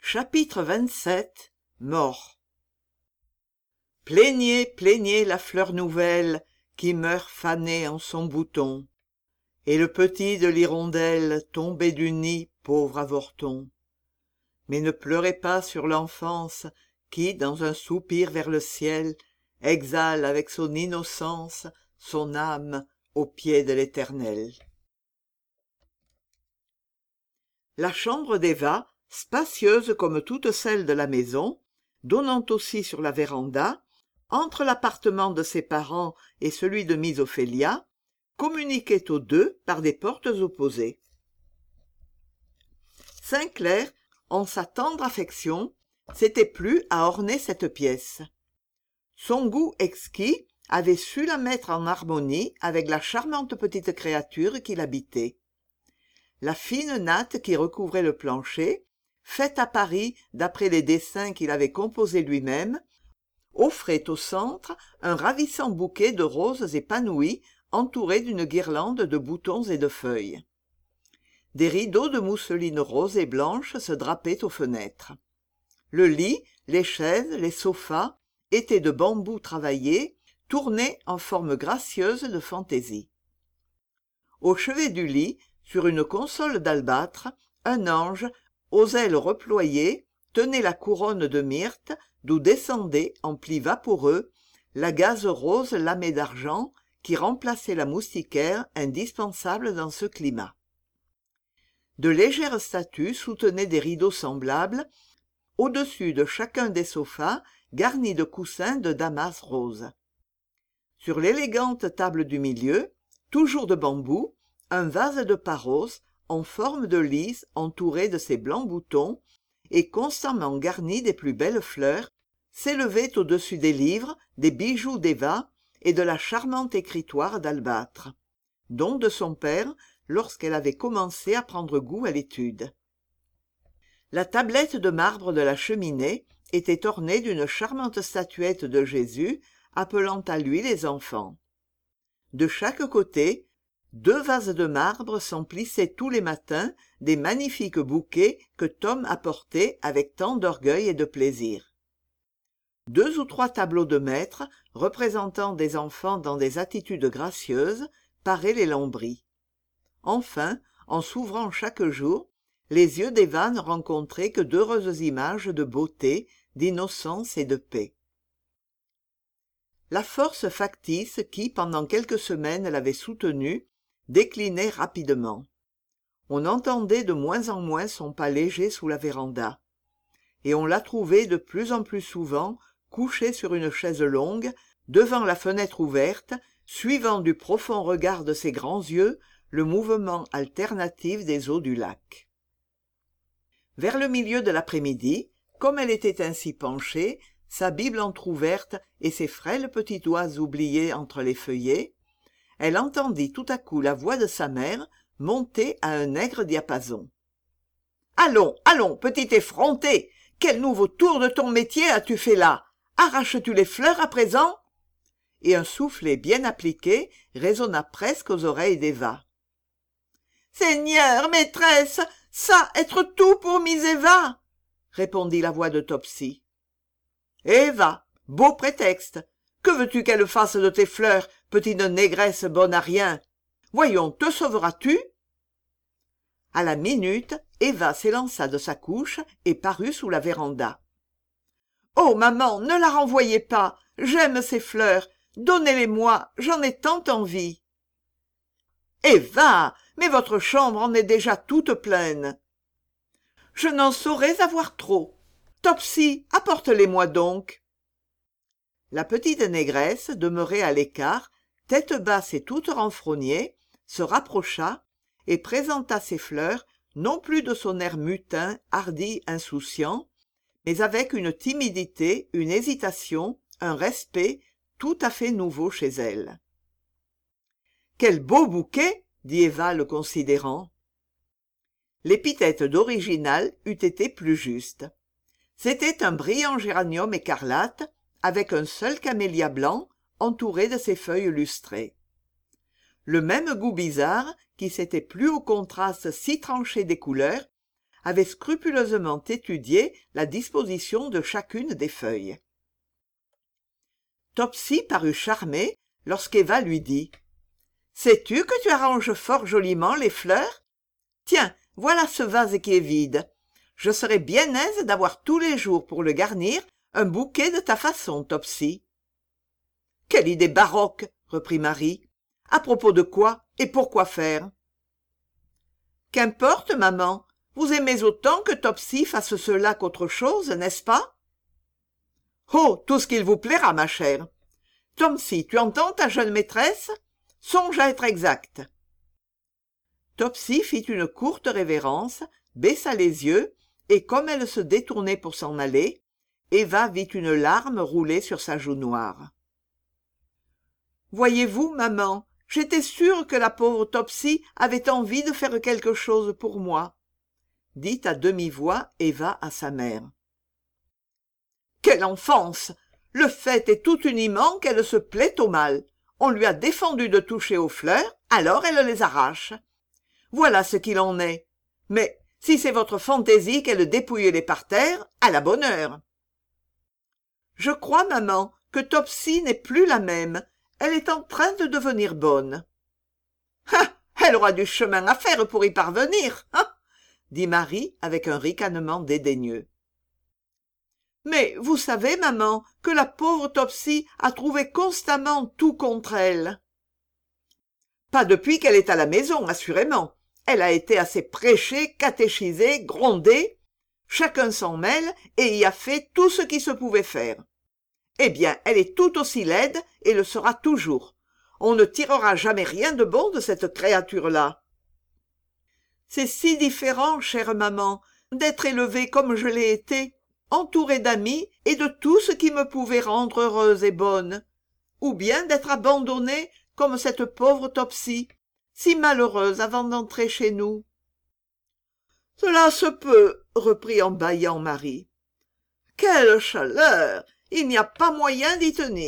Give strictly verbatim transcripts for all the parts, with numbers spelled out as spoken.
Chapitre vingt-sept. Mort. Plaignez, plaignez la fleur nouvelle qui meurt fanée en son bouton, et le petit de l'hirondelle tombé du nid, pauvre avorton. Mais ne pleurez pas sur l'enfance qui, dans un soupir vers le ciel, exhale avec son innocence son âme aux pieds de l'Éternel. La chambre d'Eva, spacieuse comme toutes celles de la maison, donnant aussi sur la véranda, entre l'appartement de ses parents et celui de miss Ophélia, communiquait aux deux par des portes opposées. Sainclair, en sa tendre affection, s'était plu à orner cette pièce. Son goût exquis avait su la mettre en harmonie avec la charmante petite créature qui l'habitait. La fine natte qui recouvrait le plancher, faite à Paris d'après les dessins qu'il avait composés lui-même, offrait au centre un ravissant bouquet de roses épanouies entourées d'une guirlande de boutons et de feuilles. Des rideaux de mousseline rose et blanche se drapaient aux fenêtres. Le lit, les chaises, les sofas étaient de bambou travaillé, tournés en forme gracieuse de fantaisie. Au chevet du lit, sur une console d'albâtre, un ange, aux ailes reployées, tenait la couronne de myrte d'où descendait, en plis vaporeux, la gaze rose lamée d'argent qui remplaçait la moustiquaire indispensable dans ce climat. De légères statues soutenaient des rideaux semblables, au-dessus de chacun des sofas garnis de coussins de damas rose. Sur l'élégante table du milieu, toujours de bambou, un vase de paros en forme de lys entouré de ses blancs boutons et constamment garni des plus belles fleurs, s'élevaient au-dessus des livres, des bijoux d'Eva et de la charmante écritoire d'albâtre, don de son père lorsqu'elle avait commencé à prendre goût à l'étude. La tablette de marbre de la cheminée était ornée d'une charmante statuette de Jésus appelant à lui les enfants. De chaque côté, deux vases de marbre s'emplissaient tous les matins des magnifiques bouquets que Tom apportait avec tant d'orgueil et de plaisir. Deux ou trois tableaux de maître, représentant des enfants dans des attitudes gracieuses, paraient les lambris. Enfin, en s'ouvrant chaque jour, les yeux d'Eva ne rencontraient que d'heureuses images de beauté, d'innocence et de paix. La force factice qui, pendant quelques semaines, l'avait soutenue, déclinait rapidement. On entendait de moins en moins son pas léger sous la véranda, et on la trouvait de plus en plus souvent couchée sur une chaise longue, devant la fenêtre ouverte, suivant du profond regard de ses grands yeux le mouvement alternatif des eaux du lac. Vers le milieu de l'après-midi, comme elle était ainsi penchée, sa bible entr'ouverte et ses frêles petits doigts oubliés entre les feuillets, elle entendit tout à coup la voix de sa mère monter à un aigre diapason. « Allons, allons, petit effronté, quel nouveau tour de ton métier as-tu fait là? Arraches-tu les fleurs à présent ?» Et un soufflet bien appliqué résonna presque aux oreilles d'Eva. « Seigneur, maîtresse, ça être tout pour Miss Eva !» répondit la voix de Topsy. « Eva, beau prétexte. Que veux-tu qu'elle fasse de tes fleurs, petite négresse bonne à rien? Voyons, te sauveras-tu » À la minute, Eva s'élança de sa couche et parut sous la véranda. « Oh, maman, ne la renvoyez pas. J'aime ces fleurs. Donnez-les-moi, j'en ai tant envie. »« Eva, mais votre chambre en est déjà toute pleine. »« Je n'en saurais avoir trop. Topsy, apporte-les-moi donc. » La petite négresse, demeurée à l'écart, tête basse et toute renfrognée, se rapprocha et présenta ses fleurs, non plus de son air mutin, hardi, insouciant, mais avec une timidité, une hésitation, un respect tout à fait nouveau chez elle. « Quel beau bouquet !» dit Eva le considérant. L'épithète d'original eût été plus juste. C'était un brillant géranium écarlate, avec un seul camélia blanc entouré de ses feuilles lustrées. Le même goût bizarre, qui s'était plu au contraste si tranché des couleurs, avait scrupuleusement étudié la disposition de chacune des feuilles. Topsy parut charmée lorsqu'Eva lui dit « Sais-tu que tu arranges fort joliment les fleurs? Tiens, voilà ce vase qui est vide. Je serais bien aise d'avoir tous les jours pour le garnir un bouquet de ta façon, Topsy. »« Quelle idée baroque !» reprit Marie. « À propos de quoi et pourquoi faire ?»« Qu'importe, maman. Vous aimez autant que Topsy fasse cela qu'autre chose, n'est-ce pas ?»« Oh, tout ce qu'il vous plaira, ma chère. Topsy, tu entends ta jeune maîtresse? Songe à être exact. » Topsy fit une courte révérence, baissa les yeux, et comme elle se détournait pour s'en aller, Eva vit une larme rouler sur sa joue noire. « Voyez-vous, maman, j'étais sûre que la pauvre Topsy avait envie de faire quelque chose pour moi, » dit à demi-voix Eva à sa mère. « Quelle enfance! Le fait est tout uniment qu'elle se plaît au mal. On lui a défendu de toucher aux fleurs, alors elle les arrache. Voilà ce qu'il en est. Mais si c'est votre fantaisie qu'elle dépouille les parterres, à la bonne heure. Je crois, maman, que Topsy n'est plus la même. Elle est en train de devenir bonne. Ah, elle aura du chemin à faire pour y parvenir, hein, dit Marie avec un ricanement dédaigneux. Mais vous savez, maman, que la pauvre Topsy a trouvé constamment tout contre elle. Pas depuis qu'elle est à la maison, assurément. Elle a été assez prêchée, catéchisée, grondée. Chacun s'en mêle et y a fait tout ce qui se pouvait faire. Eh bien, elle est tout aussi laide et le sera toujours. On ne tirera jamais rien de bon de cette créature-là. C'est si différent, chère maman, d'être élevée comme je l'ai été, entourée d'amis et de tout ce qui me pouvait rendre heureuse et bonne, ou bien d'être abandonnée comme cette pauvre Topsy, si malheureuse avant d'entrer chez nous. « Cela se peut, » reprit en bâillant Marie. « Quelle chaleur! Il n'y a pas moyen d'y tenir. »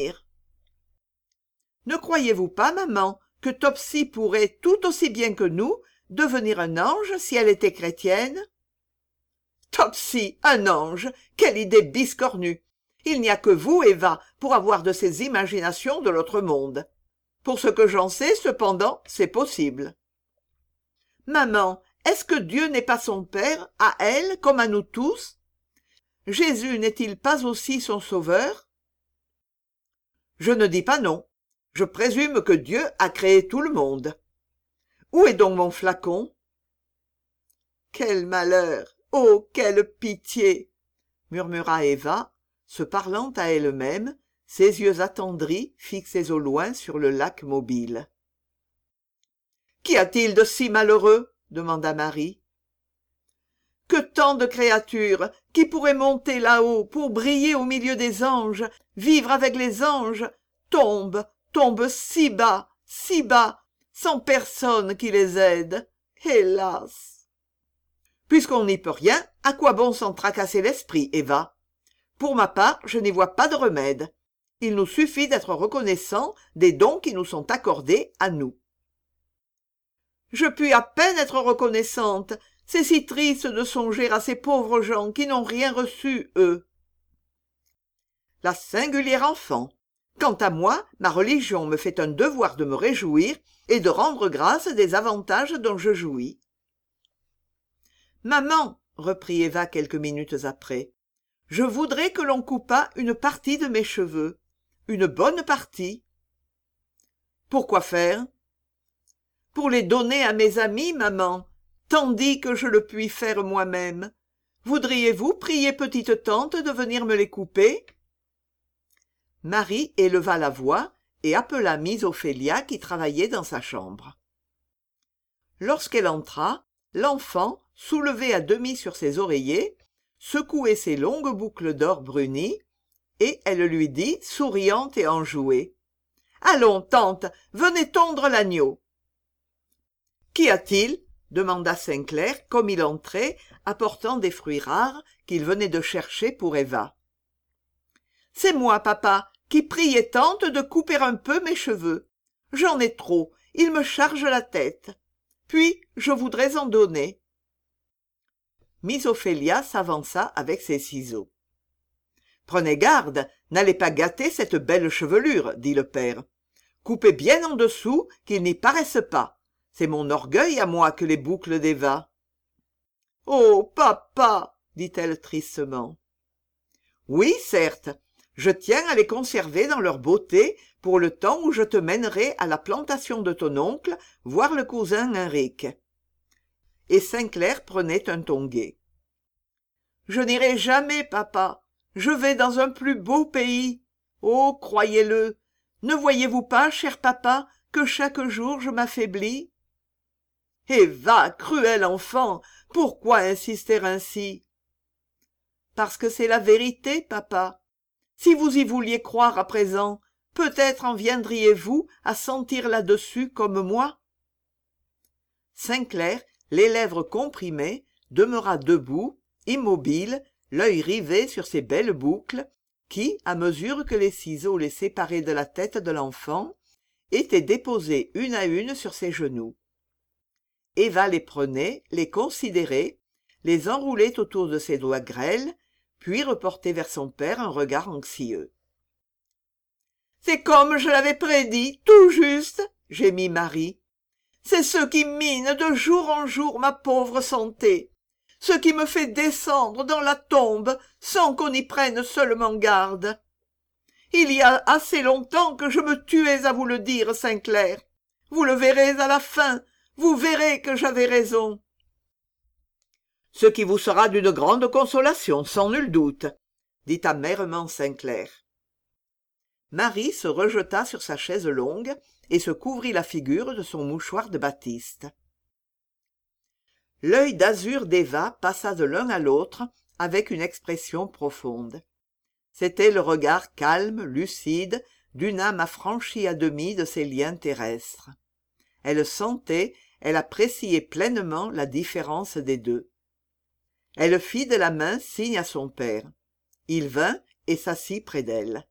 Ne croyez-vous pas, maman, que Topsy pourrait, tout aussi bien que nous, devenir un ange si elle était chrétienne? Topsy, un ange! Quelle idée biscornue! Il n'y a que vous, Eva, pour avoir de ces imaginations de l'autre monde. Pour ce que j'en sais, cependant, c'est possible. Maman, est-ce que Dieu n'est pas son Père, à elle comme à nous tous? Jésus n'est-il pas aussi son sauveur? Je ne dis pas non. Je présume que Dieu a créé tout le monde. Où est donc mon flacon? Quel malheur! Oh, quelle pitié! Murmura Eva, se parlant à elle-même, ses yeux attendris fixés au loin sur le lac mobile. Qu'y a-t-il de si malheureux? Demanda Marie. Que tant de créatures qui pourraient monter là-haut pour briller au milieu des anges, vivre avec les anges, tombent, tombent si bas, si bas, sans personne qui les aide. Hélas! Puisqu'on n'y peut rien, à quoi bon s'en tracasser l'esprit, Eva? Pour ma part, je n'y vois pas de remède. Il nous suffit d'être reconnaissants des dons qui nous sont accordés à nous. Je puis à peine être reconnaissante. C'est si triste de songer à ces pauvres gens qui n'ont rien reçu, eux. La singulière enfant. Quant à moi, ma religion me fait un devoir de me réjouir et de rendre grâce des avantages dont je jouis. Maman, reprit Eva quelques minutes après, je voudrais que l'on coupât une partie de mes cheveux, une bonne partie. Pourquoi faire? Pour les donner à mes amis, maman, tandis que je le puis faire moi-même. Voudriez-vous prier petite tante de venir me les couper? Marie éleva la voix et appela Miss Ophélia qui travaillait dans sa chambre. Lorsqu'elle entra, l'enfant, soulevé à demi sur ses oreillers, secouait ses longues boucles d'or brunies, et elle lui dit, souriante et enjouée, « Allons, tante, venez tondre l'agneau. »« Qu'y a-t-il » demanda Sainclair, comme il entrait, apportant des fruits rares qu'il venait de chercher pour Eva. « C'est moi, papa, qui priais tante de couper un peu mes cheveux. J'en ai trop, ils me chargent la tête. Puis, je voudrais en donner. » miss Ophélia s'avança avec ses ciseaux. « Prenez garde, n'allez pas gâter cette belle chevelure, dit le père. Coupez bien en dessous, qu'il n'y paraisse pas. C'est mon orgueil à moi que les boucles d'Eva. »« Oh, papa !» dit-elle tristement. « Oui, certes, je tiens à les conserver dans leur beauté pour le temps où je te mènerai à la plantation de ton oncle voir le cousin Henrique. » Et Sainclair prenait un ton gai. « Je n'irai jamais, papa. Je vais dans un plus beau pays. Oh, croyez-le. Ne voyez-vous pas, cher papa, que chaque jour je m'affaiblis ? » « Eh va, cruel enfant, pourquoi insister ainsi ? » « Parce que c'est la vérité, papa. Si vous y vouliez croire à présent, peut-être en viendriez-vous à sentir là-dessus comme moi. » Sainclair, les lèvres comprimées, demeura debout, immobile, l'œil rivé sur ses belles boucles, qui, à mesure que les ciseaux les séparaient de la tête de l'enfant, étaient déposées une à une sur ses genoux. Eva les prenait, les considérait, les enroulait autour de ses doigts grêles, puis reportait vers son père un regard anxieux. « C'est comme je l'avais prédit, tout juste, » gémit Marie. « C'est ce qui mine de jour en jour ma pauvre santé, ce qui me fait descendre dans la tombe sans qu'on y prenne seulement garde. Il y a assez longtemps que je me tuais à vous le dire, Sainclair. Vous le verrez à la fin, vous verrez que j'avais raison. » « Ce qui vous sera d'une grande consolation, sans nul doute, » dit amèrement Sainclair. Marie se rejeta sur sa chaise longue et se couvrit la figure de son mouchoir de batiste. L'œil d'azur d'Eva passa de l'un à l'autre avec une expression profonde. C'était le regard calme, lucide, d'une âme affranchie à demi de ses liens terrestres. Elle sentait, elle appréciait pleinement la différence des deux. Elle fit de la main signe à son père. Il vint et s'assit près d'elle.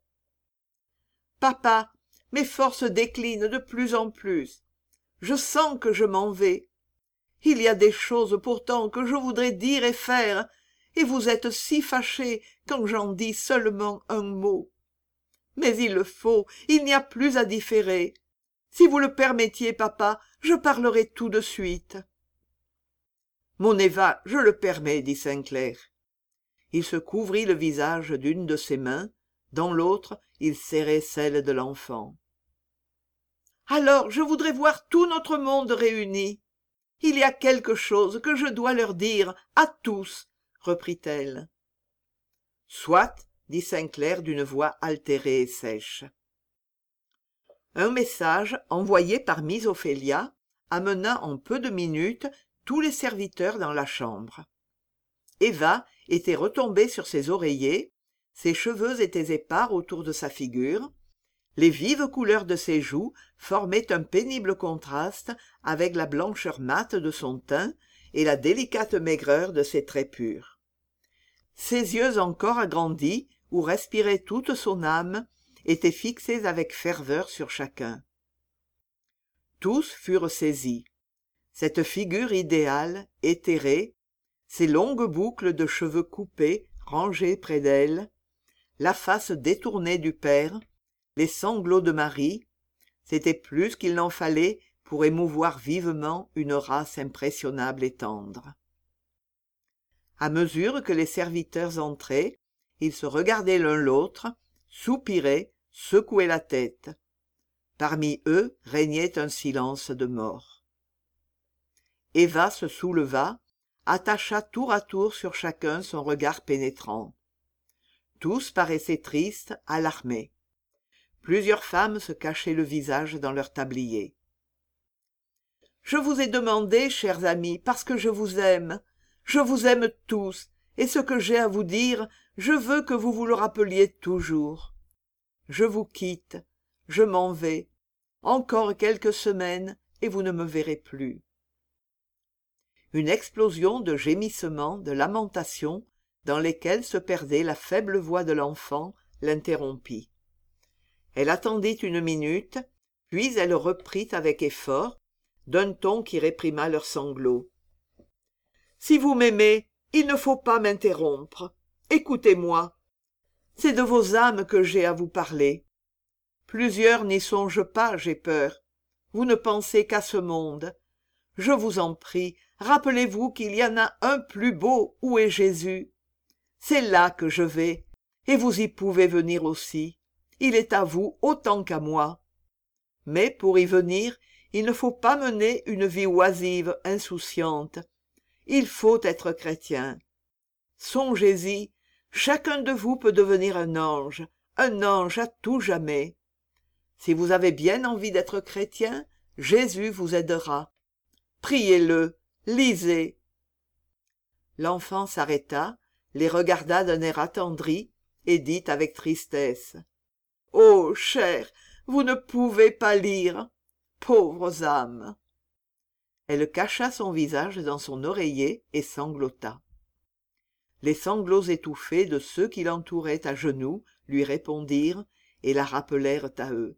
« Papa, mes forces déclinent de plus en plus. Je sens que je m'en vais. Il y a des choses pourtant que je voudrais dire et faire, et vous êtes si fâché quand j'en dis seulement un mot. Mais il le faut, il n'y a plus à différer. Si vous le permettiez, papa, je parlerai tout de suite. » « Mon Eva, je le permets, » dit Sainclair. Il se couvrit le visage d'une de ses mains, dans l'autre, il serrait celle de l'enfant. « Alors, je voudrais voir tout notre monde réuni. Il y a quelque chose que je dois leur dire, à tous, » reprit-elle. « Soit, » dit Sainclair d'une voix altérée et sèche. Un message, envoyé par miss Ophélia, amena en peu de minutes tous les serviteurs dans la chambre. Eva était retombée sur ses oreillers, ses cheveux étaient épars autour de sa figure, les vives couleurs de ses joues formaient un pénible contraste avec la blancheur mate de son teint et la délicate maigreur de ses traits purs. Ses yeux encore agrandis, où respirait toute son âme, étaient fixés avec ferveur sur chacun. Tous furent saisis. Cette figure idéale, éthérée, ces longues boucles de cheveux coupés rangées près d'elle, la face détournée du père, les sanglots de Marie, c'était plus qu'il n'en fallait pour émouvoir vivement une race impressionnable et tendre. À mesure que les serviteurs entraient, ils se regardaient l'un l'autre, soupiraient, secouaient la tête. Parmi eux régnait un silence de mort. Eva se souleva, attacha tour à tour sur chacun son regard pénétrant. Tous paraissaient tristes, alarmés. Plusieurs femmes se cachaient le visage dans leurs tabliers. « Je vous ai demandé, chers amis, parce que je vous aime. Je vous aime tous, et ce que j'ai à vous dire, je veux que vous vous le rappeliez toujours. Je vous quitte, je m'en vais. Encore quelques semaines, et vous ne me verrez plus. » Une explosion de gémissements, de lamentations, dans lesquelles se perdait la faible voix de l'enfant, l'interrompit. Elle attendit une minute, puis elle reprit avec effort, d'un ton qui réprima leurs sanglots. « Si vous m'aimez, il ne faut pas m'interrompre. Écoutez-moi. C'est de vos âmes que j'ai à vous parler. Plusieurs n'y songent pas, j'ai peur. Vous ne pensez qu'à ce monde. Je vous en prie, rappelez-vous qu'il y en a un plus beau où est Jésus. C'est là que je vais, et vous y pouvez venir aussi. Il est à vous autant qu'à moi. Mais pour y venir, il ne faut pas mener une vie oisive, insouciante. Il faut être chrétien. Songez-y, chacun de vous peut devenir un ange, un ange à tout jamais. Si vous avez bien envie d'être chrétien, Jésus vous aidera. Priez-le, lisez. L'enfant s'arrêta, les regarda d'un air attendri, et dit avec tristesse. « Ô cher, vous ne pouvez pas lire. Pauvres âmes !» Elle cacha son visage dans son oreiller et sanglota. Les sanglots étouffés de ceux qui l'entouraient à genoux lui répondirent et la rappelèrent à eux.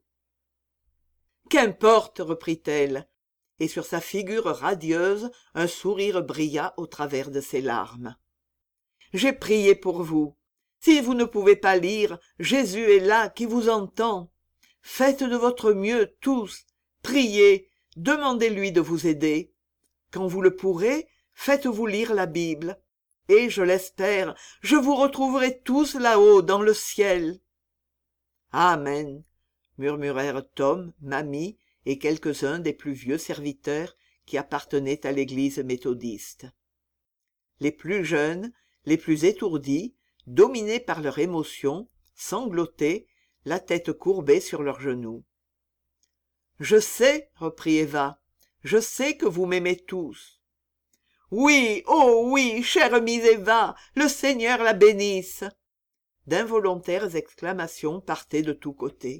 « Qu'importe, reprit-elle, et sur sa figure radieuse un sourire brilla au travers de ses larmes. « J'ai prié pour vous. Si vous ne pouvez pas lire, Jésus est là qui vous entend. Faites de votre mieux tous, priez, demandez-lui de vous aider. Quand vous le pourrez, faites-vous lire la Bible. Et, je l'espère, je vous retrouverai tous là-haut dans le ciel. »« Amen » murmurèrent Tom, Mamie et quelques-uns des plus vieux serviteurs qui appartenaient à l'église méthodiste. Les plus jeunes, les plus étourdis, dominés par leur émotion, sanglotaient, la tête courbée sur leurs genoux. « Je sais, reprit Eva, je sais que vous m'aimez tous. »« Oui, oh oui, chère Miss Eva, le Seigneur la bénisse !» D'involontaires exclamations partaient de tous côtés.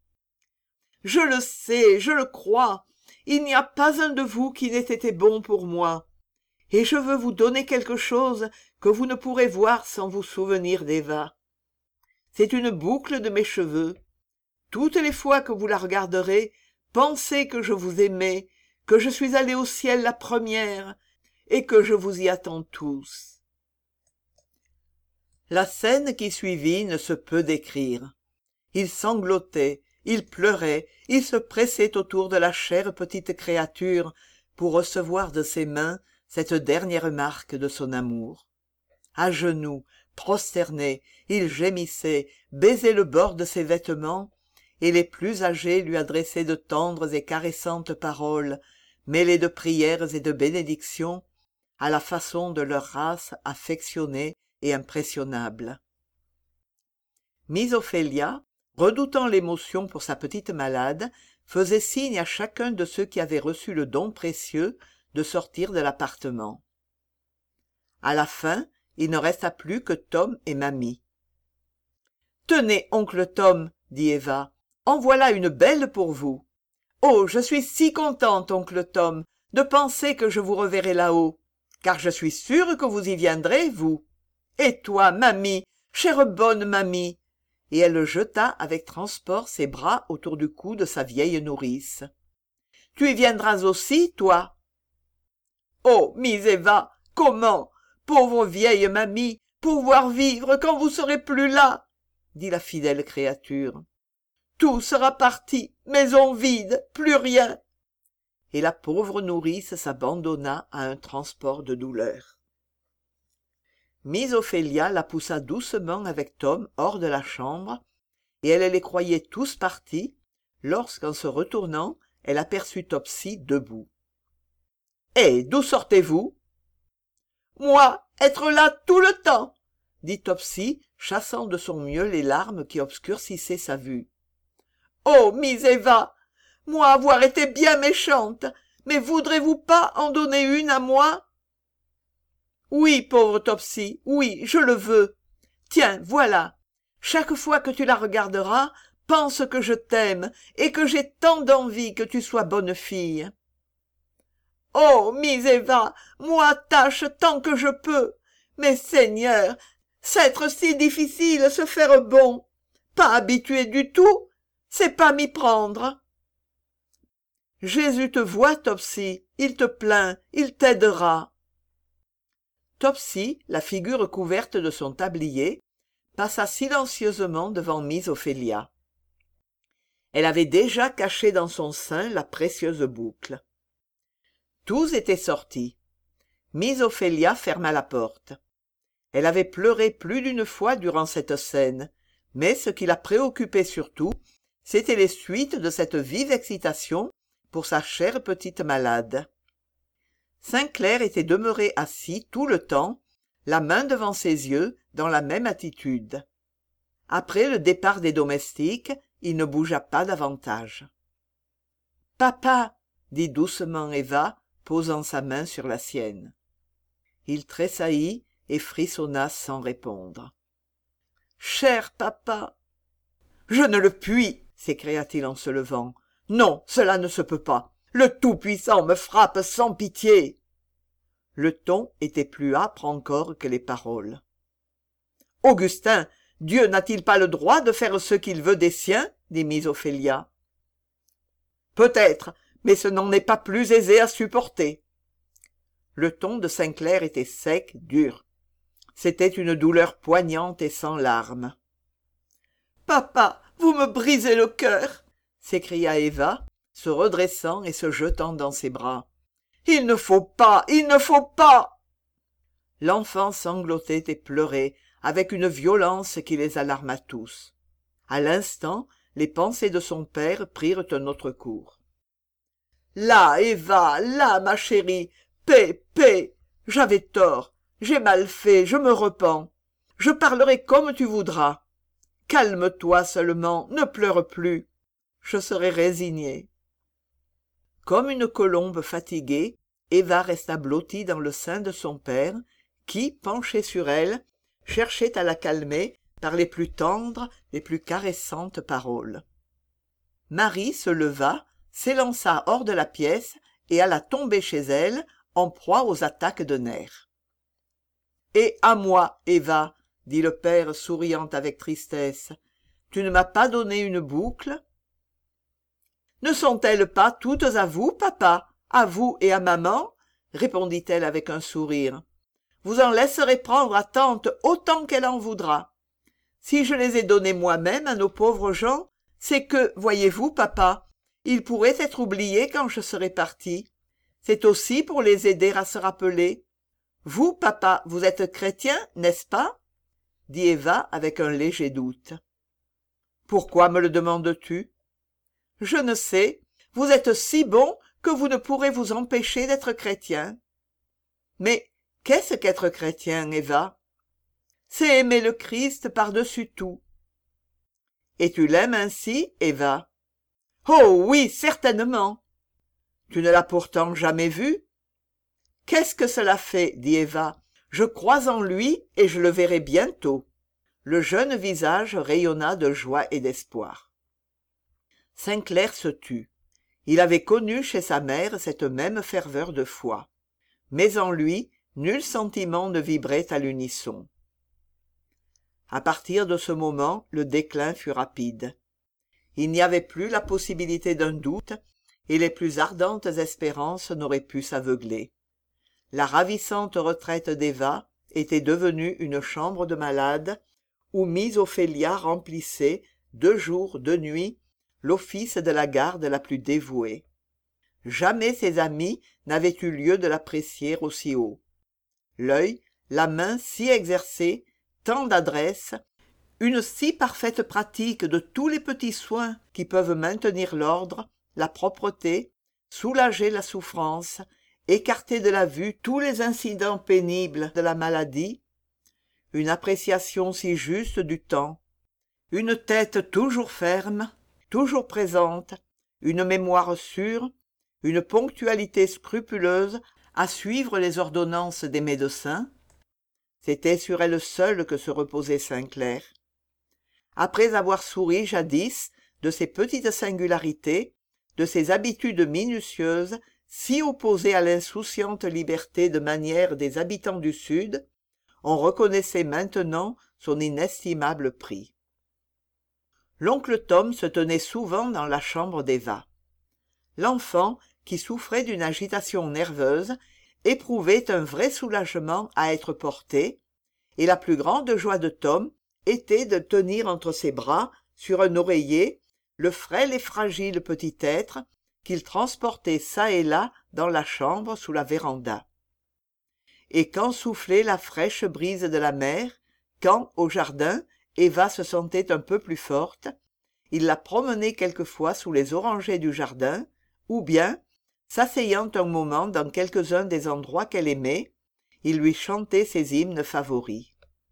« Je le sais, je le crois, il n'y a pas un de vous qui n'ait été bon pour moi. Et je veux vous donner quelque chose que vous ne pourrez voir sans vous souvenir d'Eva. C'est une boucle de mes cheveux. Toutes les fois que vous la regarderez, pensez que je vous aimais, que je suis allée au ciel la première, et que je vous y attends tous. » La scène qui suivit ne se peut décrire. Il sanglotait, il pleurait, il se pressait autour de la chère petite créature pour recevoir de ses mains cette dernière marque de son amour. À genoux, prosterné, il gémissait, baisait le bord de ses vêtements, et les plus âgés lui adressaient de tendres et caressantes paroles, mêlées de prières et de bénédictions, à la façon de leur race affectionnée et impressionnable. Miss Ophélia, redoutant l'émotion pour sa petite malade, faisait signe à chacun de ceux qui avaient reçu le don précieux de sortir de l'appartement. À la fin, il ne resta plus que Tom et Mamie. « Tenez, oncle Tom, dit Eva, en voilà une belle pour vous. Oh, je suis si contente, oncle Tom, de penser que je vous reverrai là-haut, car je suis sûre que vous y viendrez, vous. Et toi, Mamie, chère bonne Mamie !» Et elle jeta avec transport ses bras autour du cou de sa vieille nourrice. « Tu y viendras aussi, toi ?»« Oh, Miss Eva, comment, pauvre vieille Mamie, pouvoir vivre quand vous serez plus là ?» dit la fidèle créature. « Tout sera parti, maison vide, plus rien. » Et la pauvre nourrice s'abandonna à un transport de douleur. Miss Ophélia la poussa doucement avec Tom hors de la chambre, et elle les croyait tous partis, lorsqu'en se retournant, elle aperçut Topsy debout. « Eh, d'où sortez-vous ?»« Moi, être là tout le temps !» dit Topsy, chassant de son mieux les larmes qui obscurcissaient sa vue. « Oh, Miss Eva, moi avoir été bien méchante, mais voudrez-vous pas en donner une à moi ?»« Oui, pauvre Topsy, oui, je le veux. Tiens, voilà. Chaque fois que tu la regarderas, pense que je t'aime et que j'ai tant d'envie que tu sois bonne fille. »« Oh, Miss Eva, moi tâche tant que je peux. Mais Seigneur, c'être si difficile se faire bon. Pas habitué du tout, c'est pas m'y prendre. » « Jésus te voit, Topsy, il te plaint, il t'aidera. » Topsy, la figure couverte de son tablier, passa silencieusement devant miss Ophélia. Elle avait déjà caché dans son sein la précieuse boucle. Tous étaient sortis. miss Ophélia ferma la porte. Elle avait pleuré plus d'une fois durant cette scène, mais ce qui la préoccupait surtout, c'étaient les suites de cette vive excitation pour sa chère petite malade. Sainclair était demeuré assis tout le temps, la main devant ses yeux, dans la même attitude. Après le départ des domestiques, il ne bougea pas davantage. « Papa !» dit doucement Eva, posant sa main sur la sienne. Il tressaillit et frissonna sans répondre. « Cher papa !»« Je ne le puis !» s'écria-t-il en se levant. « Non, cela ne se peut pas. Le Tout-Puissant me frappe sans pitié. » Le ton était plus âpre encore que les paroles. « Augustin, Dieu n'a-t-il pas le droit de faire ce qu'il veut des siens ?» dit miss Ophélia. « Peut-être, mais ce n'en est pas plus aisé à supporter. » Le ton de Sainclair était sec, dur. C'était une douleur poignante et sans larmes. « Papa, vous me brisez le cœur !» s'écria Eva, se redressant et se jetant dans ses bras. « Il ne faut pas, il ne faut pas !» L'enfant sanglotait et pleurait avec une violence qui les alarma tous. À l'instant, les pensées de son père prirent un autre cours. « Là, Eva, là, ma chérie, paix, paix, j'avais tort, j'ai mal fait, je me repens. Je parlerai comme tu voudras. Calme-toi seulement, ne pleure plus. Je serai résignée. » Comme une colombe fatiguée, Eva resta blottie dans le sein de son père, qui, penché sur elle, cherchait à la calmer par les plus tendres, les plus caressantes paroles. Marie se leva, s'élança hors de la pièce et alla tomber chez elle, en proie aux attaques de nerfs. « Et à moi, Eva, » dit le père souriant avec tristesse, « tu ne m'as pas donné une boucle ?»« Ne sont-elles pas toutes à vous, papa, à vous et à maman ?» répondit-elle avec un sourire. « Vous en laisserez prendre à tante autant qu'elle en voudra. Si je les ai données moi-même à nos pauvres gens, c'est que, voyez-vous, papa, ils pourraient être oubliés quand je serai partie. C'est aussi pour les aider à se rappeler. Vous, papa, vous êtes chrétien, n'est-ce pas ?» dit Eva avec un léger doute. « Pourquoi me le demandes-tu ?»« Je ne sais. Vous êtes si bon que vous ne pourrez vous empêcher d'être chrétien. » « Mais qu'est-ce qu'être chrétien, Eva ? » ?»« C'est aimer le Christ par-dessus tout. »« Et tu l'aimes ainsi, Eva ? » ?»« Oh oui, certainement. »« Tu ne l'as pourtant jamais vu ? » ?»« Qu'est-ce que cela fait, dit Eva. Je crois en lui et je le verrai bientôt. » Le jeune visage rayonna de joie et d'espoir. Sainclair se tut. Il avait connu chez sa mère cette même ferveur de foi. Mais en lui, nul sentiment ne vibrait à l'unisson. À partir de ce moment, le déclin fut rapide. Il n'y avait plus la possibilité d'un doute, et les plus ardentes espérances n'auraient pu s'aveugler. La ravissante retraite d'Eva était devenue une chambre de malade, où miss Ophélia remplissait, de jour, de nuit, l'office de la garde la plus dévouée. Jamais ses amis n'avaient eu lieu de l'apprécier aussi haut. L'œil, la main si exercée, tant d'adresse, une si parfaite pratique de tous les petits soins qui peuvent maintenir l'ordre, la propreté, soulager la souffrance, écarter de la vue tous les incidents pénibles de la maladie, une appréciation si juste du temps, une tête toujours ferme, toujours présente, une mémoire sûre, une ponctualité scrupuleuse à suivre les ordonnances des médecins, c'était sur elle seule que se reposait Sainclair. Après avoir souri jadis de ses petites singularités, de ses habitudes minutieuses, si opposées à l'insouciante liberté de manière des habitants du Sud, on reconnaissait maintenant son inestimable prix. L'oncle Tom se tenait souvent dans la chambre d'Eva. L'enfant, qui souffrait d'une agitation nerveuse, éprouvait un vrai soulagement à être porté, et la plus grande joie de Tom était de tenir entre ses bras, sur un oreiller, le frêle et fragile petit être qu'il transportait çà et là dans la chambre sous la véranda. Et quand soufflait la fraîche brise de la mer, quand, au jardin, Eva se sentait un peu plus forte, il la promenait quelquefois sous les orangers du jardin, ou bien, s'asseyant un moment dans quelques-uns des endroits qu'elle aimait, il lui chantait ses hymnes favoris.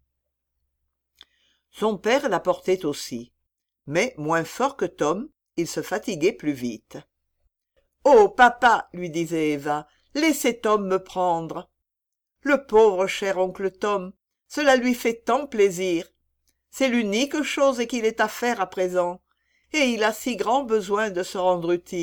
Son père la portait aussi, mais moins fort que Tom, il se fatiguait plus vite. « Oh, papa, lui disait Eva, laissez Tom me prendre. Le pauvre cher oncle Tom, cela lui fait tant plaisir. C'est l'unique chose qu'il ait à faire à présent, et il a si grand besoin de se rendre utile. »«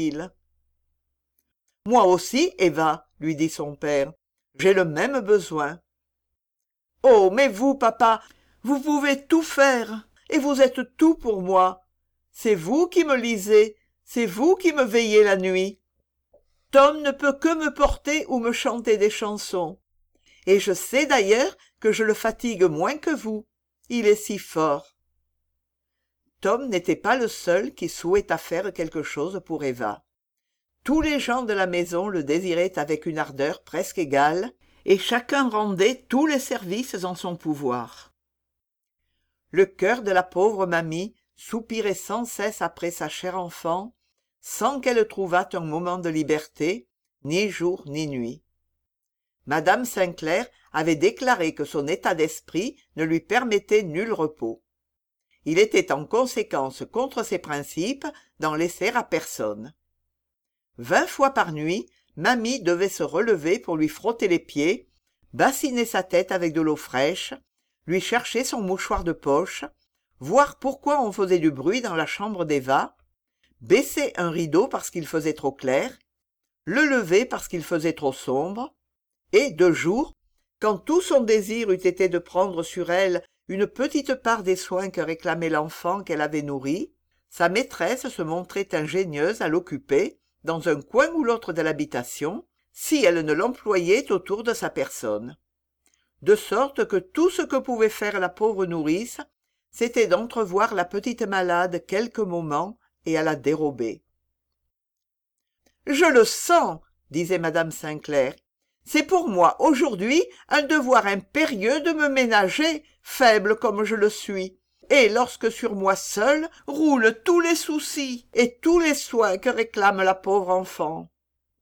Moi aussi, Eva, lui dit son père, j'ai le même besoin. »« Oh, mais vous, papa, vous pouvez tout faire, et vous êtes tout pour moi. C'est vous qui me lisez, c'est vous qui me veillez la nuit. Tom ne peut que me porter ou me chanter des chansons. Et je sais d'ailleurs que je le fatigue moins que vous. Il est si fort. » Tom n'était pas le seul qui souhaitât faire quelque chose pour Eva. Tous les gens de la maison le désiraient avec une ardeur presque égale, et chacun rendait tous les services en son pouvoir. Le cœur de la pauvre mamie soupirait sans cesse après sa chère enfant, sans qu'elle trouvât un moment de liberté, ni jour ni nuit. Madame Sinclair avait déclaré que son état d'esprit ne lui permettait nul repos. Il était en conséquence contre ses principes d'en laisser à personne. Vingt fois par nuit, mamie devait se relever pour lui frotter les pieds, bassiner sa tête avec de l'eau fraîche, lui chercher son mouchoir de poche, voir pourquoi on faisait du bruit dans la chambre d'Eva, baisser un rideau parce qu'il faisait trop clair, le lever parce qu'il faisait trop sombre, et, de jour, quand tout son désir eût été de prendre sur elle une petite part des soins que réclamait l'enfant qu'elle avait nourri, sa maîtresse se montrait ingénieuse à l'occuper, dans un coin ou l'autre de l'habitation, si elle ne l'employait autour de sa personne. De sorte que tout ce que pouvait faire la pauvre nourrice, c'était d'entrevoir la petite malade quelques moments et à la dérober. « Je le sens, » disait madame Sinclair. « C'est pour moi, aujourd'hui, un devoir impérieux de me ménager, faible comme je le suis, et lorsque sur moi seul roulent tous les soucis et tous les soins que réclame la pauvre enfant. »«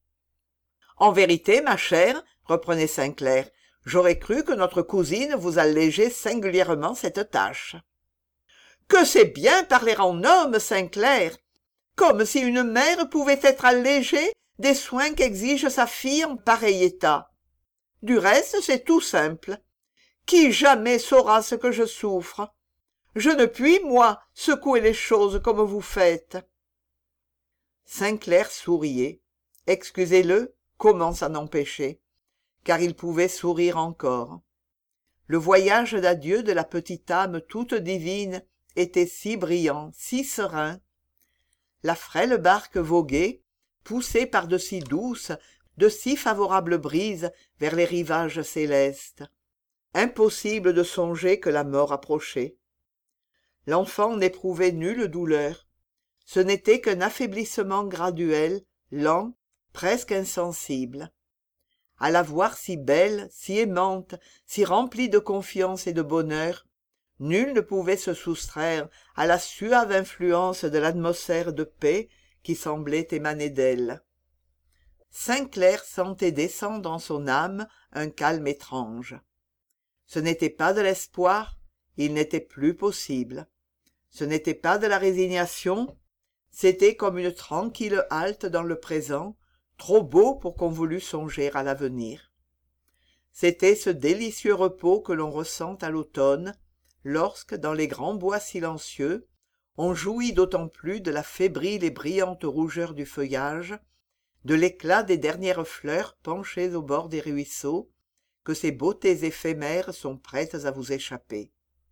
En vérité, ma chère, reprenait Sinclair, j'aurais cru que notre cousine vous allégeait singulièrement cette tâche. »« Que c'est bien parler en homme, Sinclair ! Comme si une mère pouvait être allégée des soins qu'exige sa fille en pareil état. Du reste, c'est tout simple. Qui jamais saura ce que je souffre? Je ne puis, moi, secouer les choses comme vous faites. » Sinclair souriait. Excusez-le, comment s'en empêcher? Car il pouvait sourire encore. Le voyage d'adieu de la petite âme toute divine était si brillant, si serein. La frêle barque voguait, poussée par de si douces, de si favorables brises vers les rivages célestes. Impossible de songer que la mort approchait. L'enfant n'éprouvait nulle douleur. Ce n'était qu'un affaiblissement graduel, lent, presque insensible. À la voir si belle, si aimante, si remplie de confiance et de bonheur, nul ne pouvait se soustraire à la suave influence de l'atmosphère de paix qui semblait émaner d'elle. Sinclair sentait descendre en son âme un calme étrange. Ce n'était pas de l'espoir, il n'était plus possible. Ce n'était pas de la résignation, c'était comme une tranquille halte dans le présent, trop beau pour qu'on voulût songer à l'avenir. C'était ce délicieux repos que l'on ressent à l'automne, lorsque, dans les grands bois silencieux, on jouit d'autant plus de la fébrile et brillante rougeur du feuillage, de l'éclat des dernières fleurs penchées au bord des ruisseaux, que ces beautés éphémères sont prêtes à vous échapper.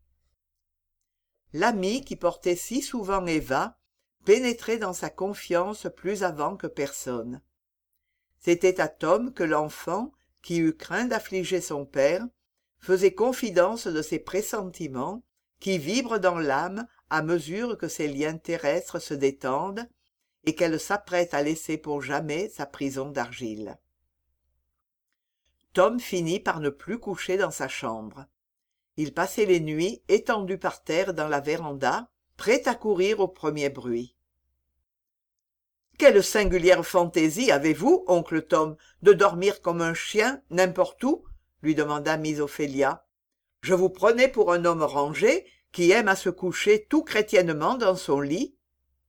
L'ami qui portait si souvent Eva pénétrait dans sa confiance plus avant que personne. C'était à Tom que l'enfant, qui eût craint d'affliger son père, faisait confidence de ses pressentiments qui vibrent dans l'âme à mesure que ses liens terrestres se détendent et qu'elle s'apprête à laisser pour jamais sa prison d'argile. Tom finit par ne plus coucher dans sa chambre. Il passait les nuits étendu par terre dans la véranda, prêt à courir au premier bruit. « Quelle singulière fantaisie avez-vous, oncle Tom, de dormir comme un chien, n'importe où ?» lui demanda miss Ophélia. « Je vous prenais pour un homme rangé qui aime à se coucher tout chrétiennement dans son lit. »«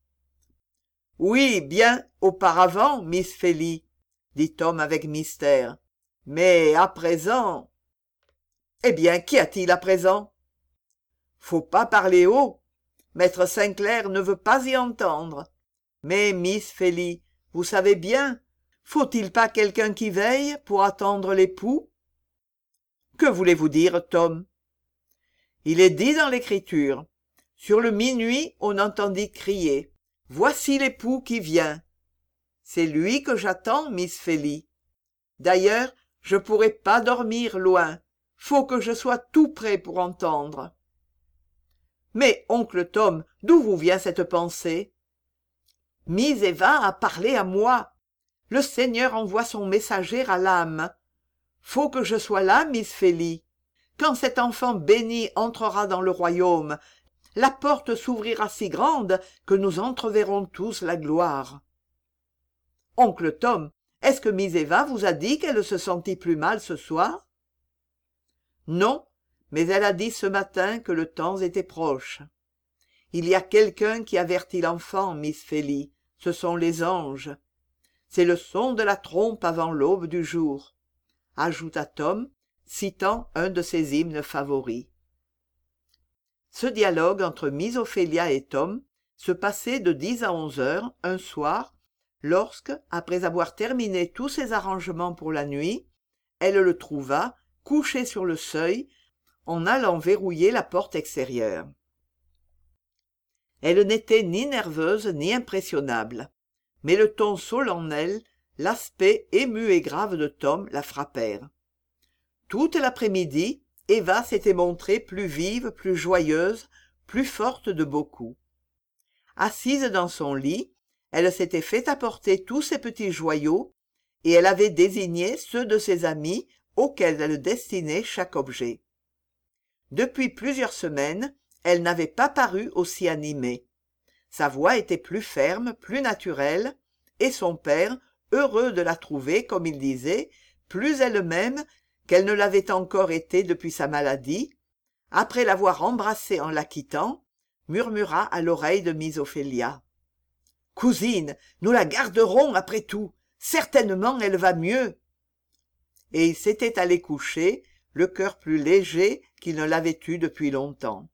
Oui, bien, auparavant, miss Phélie, » dit Tom avec mystère. « Mais à présent... » « Eh bien, qu'y a-t-il à présent ?»« Faut pas parler haut. Maître Sainclair ne veut pas y entendre. Mais, miss Phélie, vous savez bien, faut-il pas quelqu'un qui veille pour attendre l'époux ?»« Que voulez-vous dire, Tom ?»« Il est dit dans l'Écriture. Sur le minuit, on entendit crier. « Voici l'époux qui vient. » C'est lui que j'attends, miss Phélie. D'ailleurs, je pourrais pas dormir loin. Faut que je sois tout prêt pour entendre. Mais, oncle Tom, d'où vous vient cette pensée? Miss Eva a parlé à moi. Le Seigneur envoie son messager à l'âme. Faut que je sois là, miss Phélie. Quand cet enfant béni entrera dans le royaume, la porte s'ouvrira si grande que nous entreverrons tous la gloire. Oncle Tom, est-ce que miss Eva vous a dit qu'elle se sentit plus mal ce soir? Non, mais elle a dit ce matin que le temps était proche. Il y a quelqu'un qui avertit l'enfant, miss Phélie, ce sont les anges. C'est le son de la trompe avant l'aube du jour, ajouta Tom, citant un de ses hymnes favoris. Ce dialogue entre miss Ophélia et Tom se passait de dix à onze heures un soir, lorsque, après avoir terminé tous ses arrangements pour la nuit, elle le trouva couché sur le seuil, en allant verrouiller la porte extérieure. Elle n'était ni nerveuse ni impressionnable, mais le ton solennel, l'aspect ému et grave de Tom la frappèrent. Toute l'après-midi, Eva s'était montrée plus vive, plus joyeuse, plus forte de beaucoup. Assise dans son lit, elle s'était fait apporter tous ses petits joyaux, et elle avait désigné ceux de ses amis auxquels elle destinait chaque objet. Depuis plusieurs semaines, elle n'avait pas paru aussi animée. Sa voix était plus ferme, plus naturelle, et son père, heureux de la trouver, comme il disait, plus elle-même qu'elle ne l'avait encore été depuis sa maladie, après l'avoir embrassée en la quittant, murmura à l'oreille de miss Ophélia. « Cousine, nous la garderons après tout. Certainement elle va mieux. » Et il s'était allé coucher, le cœur plus léger qu'il ne l'avait eu depuis longtemps.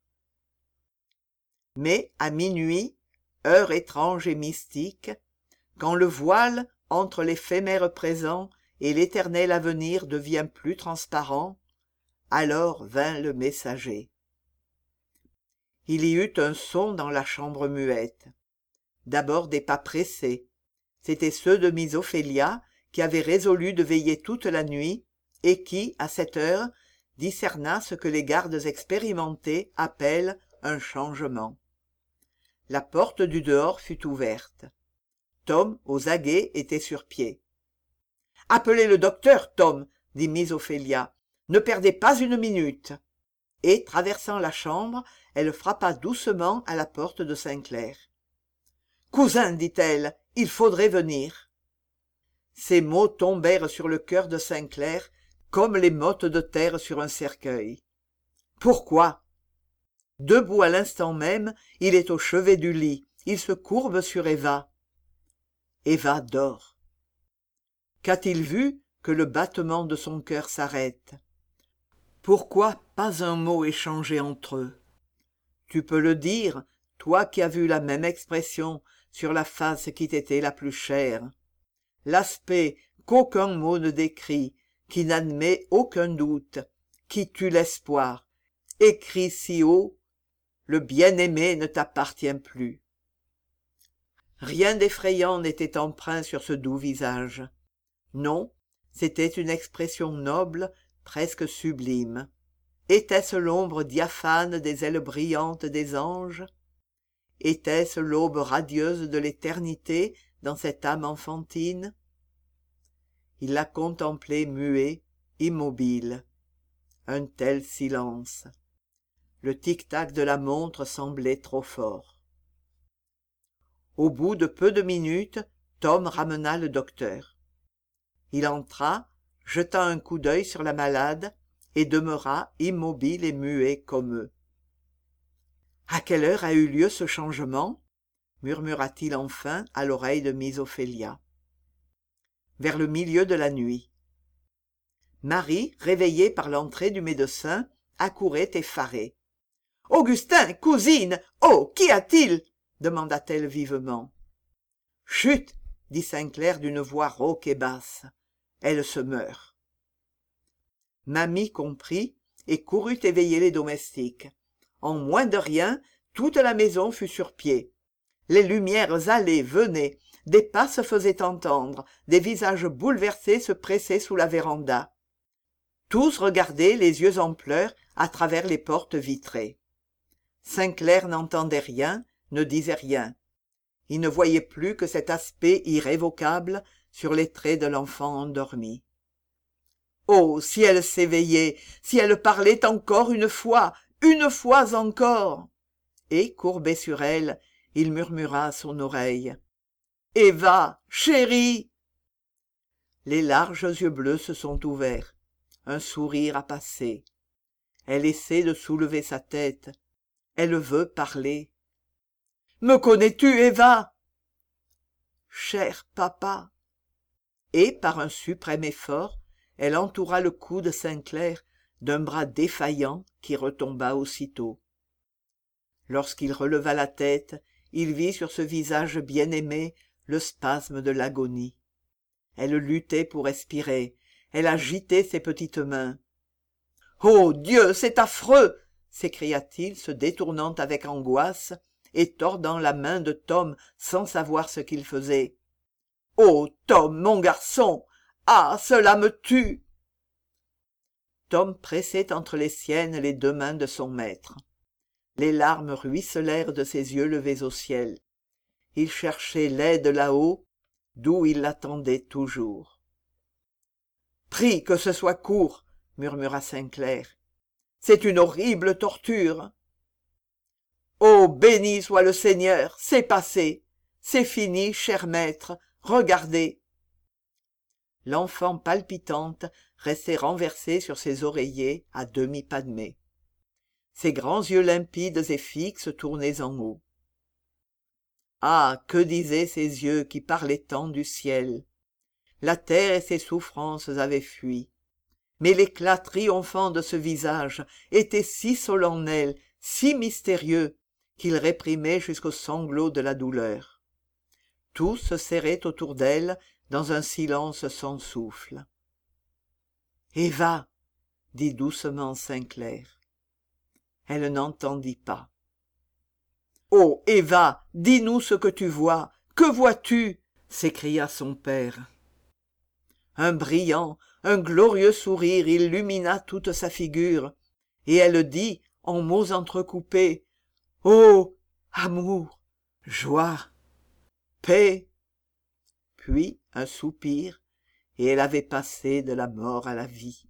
Mais à minuit, heure étrange et mystique, quand le voile entre l'éphémère présent et l'éternel avenir devient plus transparent, alors vint le messager. Il y eut un son dans la chambre muette. D'abord des pas pressés. C'étaient ceux de miss Ophélia, qui avait résolu de veiller toute la nuit, et qui, à cette heure, discerna ce que les gardes expérimentés appellent un changement. La porte du dehors fut ouverte. Tom, aux aguets, était sur pied. « Appelez le docteur, Tom, dit miss Ophélia. Ne perdez pas une minute. » Et, traversant la chambre, elle frappa doucement à la porte de Sainclair. « Cousin, dit-elle, il faudrait venir. » Ces mots tombèrent sur le cœur de Sainclair comme les mottes de terre sur un cercueil. Pourquoi? Debout à l'instant même, il est au chevet du lit, il se courbe sur Eva. Eva dort. Qu'a-t-il vu que le battement de son cœur s'arrête? Pourquoi pas un mot échangé entre eux? Tu peux le dire, toi qui as vu la même expression sur la face qui t'était la plus chère. L'aspect qu'aucun mot ne décrit, qui n'admet aucun doute, qui tue l'espoir, écrit si haut, le bien-aimé ne t'appartient plus. Rien d'effrayant n'était empreint sur ce doux visage. Non, C'était une expression noble, presque sublime. Était-ce l'ombre diaphane des ailes brillantes des anges? Était-ce l'aube radieuse de l'éternité dans cette âme enfantine? Il la contemplait muet, immobile. Un tel silence. Le tic-tac de la montre semblait trop fort. Au bout de peu de minutes, Tom ramena le docteur. Il entra, jeta un coup d'œil sur la malade, et demeura immobile et muet comme eux. « À quelle heure a eu lieu ce changement ?» murmura-t-il enfin à l'oreille de miss Ophélia. « Vers le milieu de la nuit. » Marie, réveillée par l'entrée du médecin, accourait effarée. « Augustin, cousine, oh, qu'y a-t-il » demanda-t-elle vivement. « Chut !» dit Sainclair d'une voix rauque et basse. « Elle se meurt. » Mamie comprit et courut éveiller les domestiques. En moins de rien, toute la maison fut sur pied. Les lumières allaient, venaient, des pas se faisaient entendre, des visages bouleversés se pressaient sous la véranda. Tous regardaient les yeux en pleurs à travers les portes vitrées. Sainclair n'entendait rien, ne disait rien. Il ne voyait plus que cet aspect irrévocable sur les traits de l'enfant endormi. Oh, si elle s'éveillait, si elle parlait encore une fois, une fois encore! Et, courbé sur elle, il murmura à son oreille. « Eva, chérie !» Les larges yeux bleus se sont ouverts. Un sourire a passé. Elle essaie de soulever sa tête. Elle veut parler. « Me connais-tu, Eva ?»« Cher papa !» Et, par un suprême effort, elle entoura le cou de Sainclair d'un bras défaillant qui retomba aussitôt. Lorsqu'il releva la tête, il vit sur ce visage bien-aimé le spasme de l'agonie. Elle luttait pour respirer, elle agitait ses petites mains. « Oh Dieu, c'est affreux !» s'écria-t-il, se détournant avec angoisse et tordant la main de Tom sans savoir ce qu'il faisait. « Oh Tom, mon garçon! Ah, cela me tue !» Tom pressait entre les siennes les deux mains de son maître. Les larmes ruisselèrent de ses yeux levés au ciel. Il cherchait l'aide là-haut, d'où il l'attendait toujours. « Prie que ce soit court, » murmura Sainclair. « C'est une horrible torture. »« Oh, béni soit le Seigneur, c'est passé. C'est fini, cher maître, regardez. » L'enfant palpitante restait renversée sur ses oreillers à demi palmés. Ses grands yeux limpides et fixes tournés en haut. Ah, que disaient ces yeux qui parlaient tant du ciel! La terre et ses souffrances avaient fui. Mais l'éclat triomphant de ce visage était si solennel, si mystérieux, qu'il réprimait jusqu'aux sanglots de la douleur. Tout se serrait autour d'elle dans un silence sans souffle. « Eva !» dit doucement Sainclair. Elle n'entendit pas. « Oh, Eva, dis-nous ce que tu vois. Que vois-tu » s'écria son père. Un brillant, un glorieux sourire illumina toute sa figure, et elle dit, en mots entrecoupés, « Oh, amour, joie, paix !» Puis un soupir, et elle avait passé de la mort à la vie.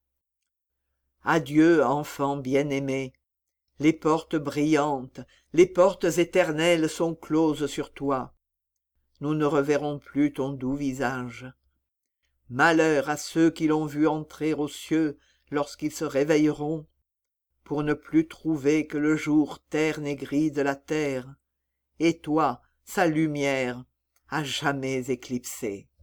Adieu, enfant bien-aimé. Les portes brillantes, les portes éternelles sont closes sur toi. Nous ne reverrons plus ton doux visage. Malheur à ceux qui l'ont vu entrer aux cieux lorsqu'ils se réveilleront, pour ne plus trouver que le jour terne et gris de la terre, et toi, sa lumière, à jamais éclipsée.